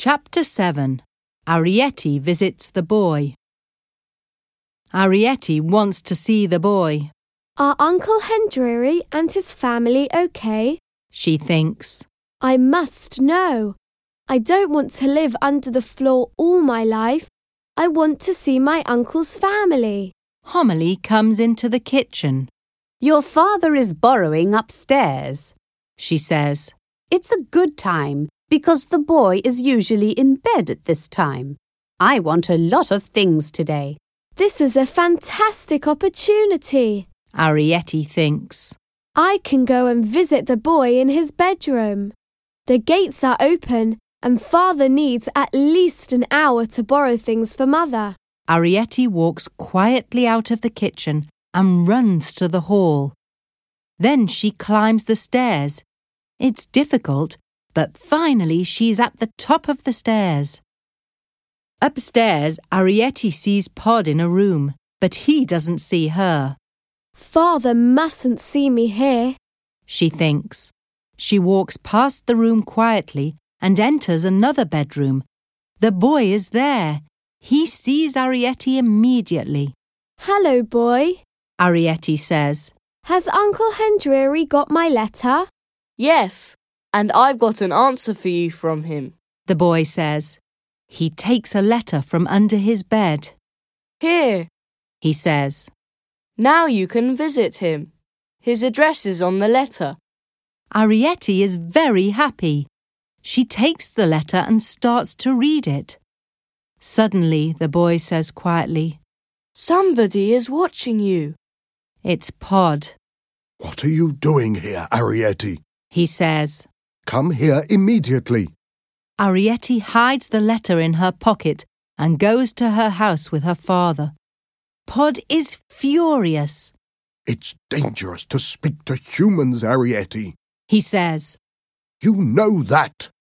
Chapter 7. Arrietty visits the boy. Arrietty wants to see the boy. Are Uncle Hendry and his family okay? She thinks. I must know. I don't want to live under the floor all my life. I want to see my uncle's family. Homily comes into the kitchen. Your father is borrowing upstairs, she says. It's a good time because the boy is usually in bed at this time. I want a lot of things today. This is a fantastic opportunity, Arrietty thinks. I can go and visit the boy in his bedroom. The gates are open and Father needs at least an hour to borrow things for Mother. Arrietty walks quietly out of the kitchen and runs to the hall. Then she climbs the stairs. It's difficult, but finally she's at the top of the stairs. Upstairs, Arrietty sees Pod in a room, but he doesn't see her. Father mustn't see me here, she thinks. She walks past the room quietly and enters another bedroom. The boy is there. He sees Arrietty immediately. Hello, boy, Arrietty says. Has Uncle Hendry got my letter? Yes, and I've got an answer for you from him, the boy says. He takes a letter from under his bed. Here, he says. Now you can visit him. His address is on the letter. Arrietty is very happy. She takes the letter and starts to read it. Suddenly, the boy says quietly, Somebody is watching you. It's Pod. What are you doing here, Arrietty? He says. Come here immediately. Arrietty hides the letter in her pocket and goes to her house with her father. Pod is furious. It's dangerous to speak to humans, Arrietty, he says. You know that.